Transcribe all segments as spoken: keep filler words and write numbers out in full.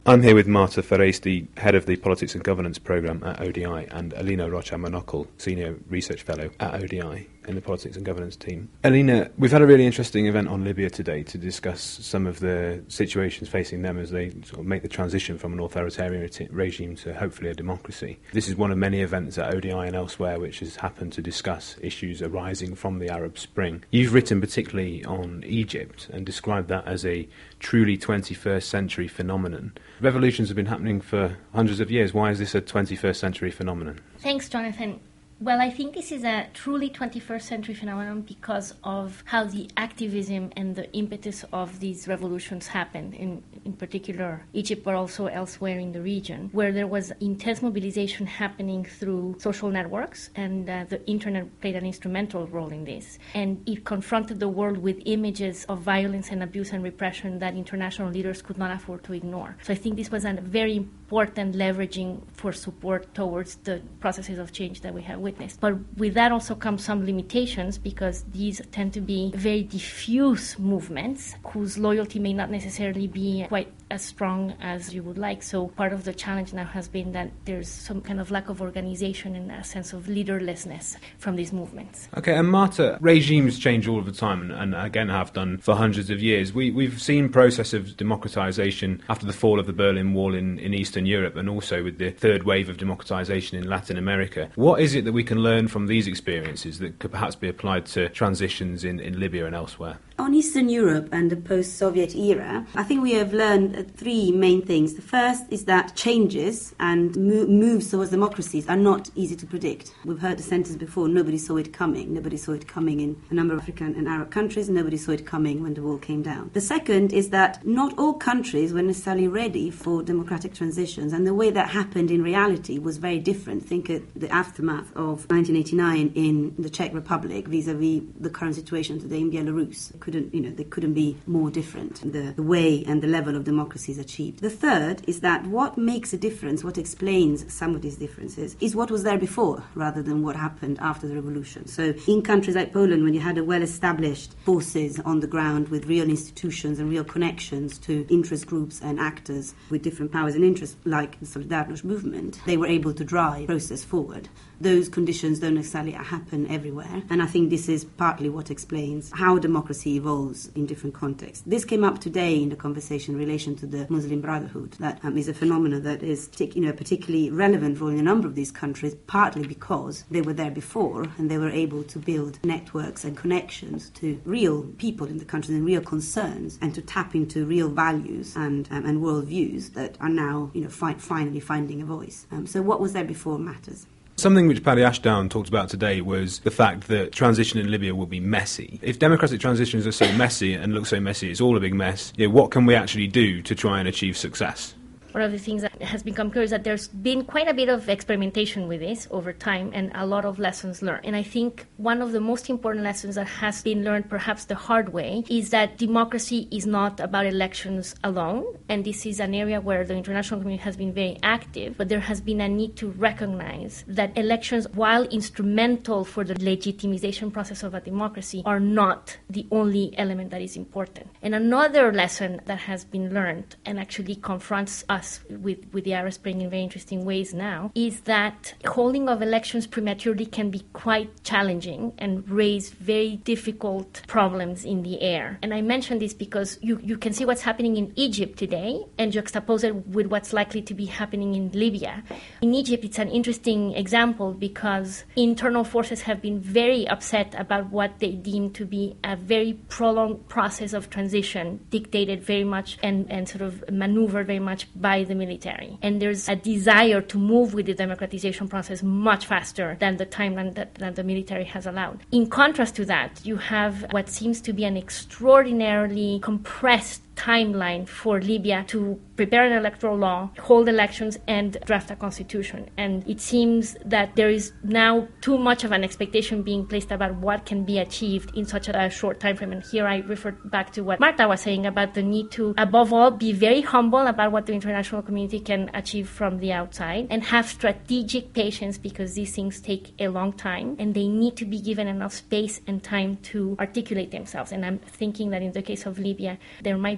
I'm here with Marta Ferreis, the head of the Politics and Governance Programme at O D I, and Alina Rocha Monocle, Senior Research Fellow at O D I in the Politics and Governance team. Alina, we've had a really interesting event on Libya today to discuss some of the situations facing them as they sort of make the transition from an authoritarian regime to hopefully a democracy. This is one of many events at O D I and elsewhere which has happened to discuss issues arising from the Arab Spring. You've written particularly on Egypt and described that as a truly twenty-first century phenomenon. Revolutions have been happening for hundreds of years. Why is this a twenty-first century phenomenon? Thanks, Jonathan. Well, I think this is a truly twenty-first century phenomenon because of how the activism and the impetus of these revolutions happened, in, in particular Egypt, but also elsewhere in the region, where there was intense mobilization happening through social networks, and uh, the internet played an instrumental role in this. And it confronted the world with images of violence and abuse and repression that international leaders could not afford to ignore. So I think this was a very important leveraging for support towards the processes of change that we have witnessed. But with that also comes some limitations, because these tend to be very diffuse movements whose loyalty may not necessarily be quite as strong as you would like. So part of the challenge now has been that there's some kind of lack of organization and a sense of leaderlessness from these movements. Okay, and Marta, regimes change all of the time, and, and again have done for hundreds of years. We, we've seen process of democratization after the fall of the Berlin Wall in, in Eastern Europe, and also with the third wave of democratization in Latin America. What is it that we can learn from these experiences that could perhaps be applied to transitions in, in Libya and elsewhere? On Eastern Europe and the post-Soviet era, I think we have learned three main things. The first is that changes and mo- moves towards democracies are not easy to predict. We've heard the sentence before, nobody saw it coming. Nobody saw it coming in a number of African and Arab countries. Nobody saw it coming when the wall came down. The second is that not all countries were necessarily ready for democratic transitions, and the way that happened in reality was very different. Think of the aftermath of nineteen eighty-nine in the Czech Republic vis-a-vis the current situation today in Belarus. Couldn't, you know, they couldn't be more different, the, the way and the level of democracy is achieved. The third is that what makes a difference, what explains some of these differences, is what was there before rather than what happened after the revolution. So in countries like Poland, when you had a well-established forces on the ground with real institutions and real connections to interest groups and actors with different powers and interests, like the Solidarność movement, they were able to drive the process forward. Those conditions don't necessarily happen everywhere, and I think this is partly what explains how democracy evolves in different contexts. This came up today in the conversation in relation to the Muslim Brotherhood. That um, is a phenomenon that is you know, particularly relevant for a number of these countries, partly because they were there before and they were able to build networks and connections to real people in the country and real concerns, and to tap into real values and um, and worldviews that are now you know fi- finally finding a voice. Um, so what was there before matters. Something which Paddy Ashdown talked about today was the fact that transition in Libya will be messy. If democratic transitions are so messy and look so messy, it's all a big mess, you know, what can we actually do to try and achieve success? One of the things that has become clear is that there's been quite a bit of experimentation with this over time and a lot of lessons learned. And I think one of the most important lessons that has been learned perhaps the hard way is that democracy is not about elections alone. And this is an area where the international community has been very active, but there has been a need to recognize that elections, while instrumental for the legitimization process of a democracy, are not the only element that is important. And another lesson that has been learned and actually confronts us With, with the Arab Spring in very interesting ways now, is that holding of elections prematurely can be quite challenging and raise very difficult problems in the air. And I mention this because you, you can see what's happening in Egypt today and juxtapose it with what's likely to be happening in Libya. In Egypt, it's an interesting example because internal forces have been very upset about what they deem to be a very prolonged process of transition, dictated very much and, and sort of maneuvered very much by by the military. And there's a desire to move with the democratization process much faster than the timeline that, that the military has allowed. In contrast to that, you have what seems to be an extraordinarily compressed timeline for Libya to prepare an electoral law, hold elections, and draft a constitution. And it seems that there is now too much of an expectation being placed about what can be achieved in such a short time frame. And here I refer back to what Marta was saying about the need to, above all, be very humble about what the international community can achieve from the outside and have strategic patience, because these things take a long time and they need to be given enough space and time to articulate themselves. And I'm thinking that in the case of Libya, there might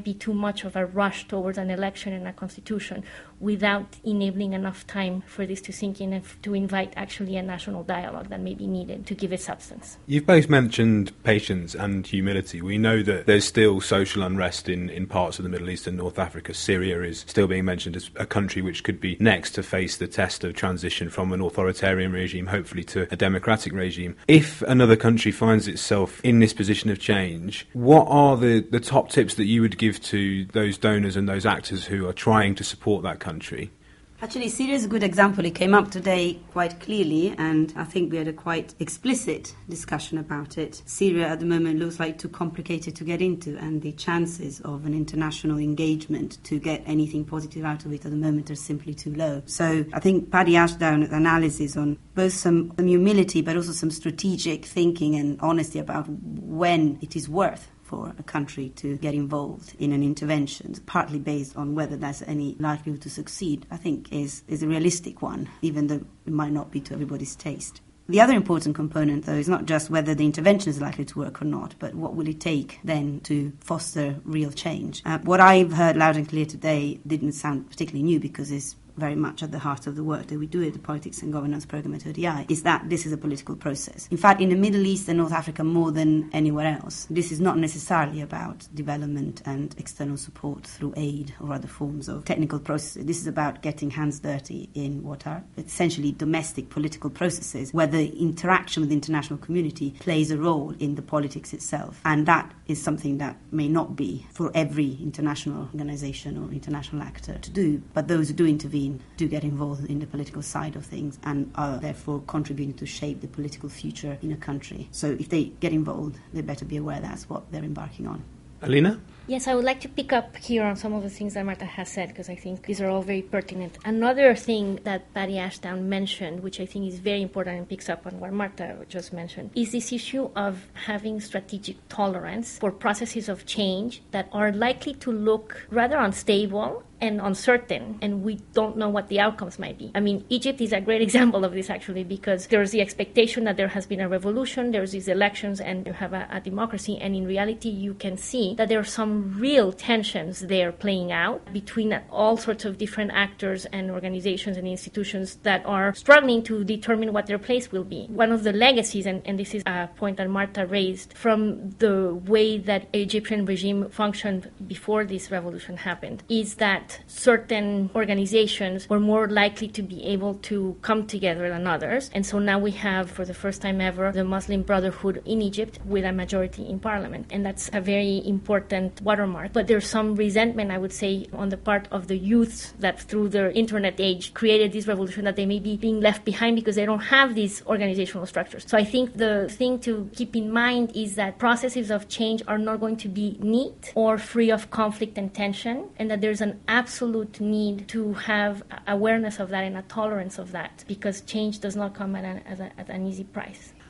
might be too much of a rush towards an election and a constitution without enabling enough time for this to sink in and f- to invite actually a national dialogue that may be needed to give it substance. You've both mentioned patience and humility. We know that there's still social unrest in, in parts of the Middle East and North Africa. Syria is still being mentioned as a country which could be next to face the test of transition from an authoritarian regime, hopefully, to a democratic regime. If another country finds itself in this position of change, what are the, the top tips that you would give to those donors and those actors who are trying to support that country? Actually, Syria is a good example. It came up today quite clearly, and I think we had a quite explicit discussion about it. Syria at the moment looks like too complicated to get into, and the chances of an international engagement to get anything positive out of it at the moment are simply too low. So I think Paddy Ashdown's analysis on both some, some humility but also some strategic thinking and honesty about when it is worth for a country to get involved in an intervention, partly based on whether there's any likelihood to succeed, I think is, is a realistic one, even though it might not be to everybody's taste. The other important component, though, is not just whether the intervention is likely to work or not, but what will it take then to foster real change. Uh, what I've heard loud and clear today didn't sound particularly new because it's very much at the heart of the work that we do at the Politics and Governance Programme at O D I, is that this is a political process. In fact, in the Middle East and North Africa more than anywhere else, this is not necessarily about development and external support through aid or other forms of technical processes. This is about getting hands dirty in what are essentially domestic political processes, where the interaction with the international community plays a role in the politics itself. And that is something that may not be for every international organisation or international actor to do, but those who do intervene do get involved in the political side of things and are therefore contributing to shape the political future in a country. So if they get involved, they better be aware that's what they're embarking on. Alina? Yes, I would like to pick up here on some of the things that Marta has said, because I think these are all very pertinent. Another thing that Paddy Ashdown mentioned, which I think is very important and picks up on what Marta just mentioned, is this issue of having strategic tolerance for processes of change that are likely to look rather unstable and uncertain, and we don't know what the outcomes might be. I mean, Egypt is a great example of this, actually, because there's the expectation that there has been a revolution, there's these elections, and you have a, a democracy, and in reality, you can see that there are some real tensions there playing out between all sorts of different actors and organizations and institutions that are struggling to determine what their place will be. One of the legacies, and, and this is a point that Marta raised, from the way that Egyptian regime functioned before this revolution happened, is that certain organizations were more likely to be able to come together than others. And so now we have, for the first time ever, the Muslim Brotherhood in Egypt with a majority in parliament. And that's a very important watermark. But there's some resentment, I would say, on the part of the youths that through their internet age created this revolution, that they may be being left behind because they don't have these organizational structures. So I think the thing to keep in mind is that processes of change are not going to be neat or free of conflict and tension, and that there's an absolute need to have awareness of that and a tolerance of that, because change does not come at an, at, a, at an easy price.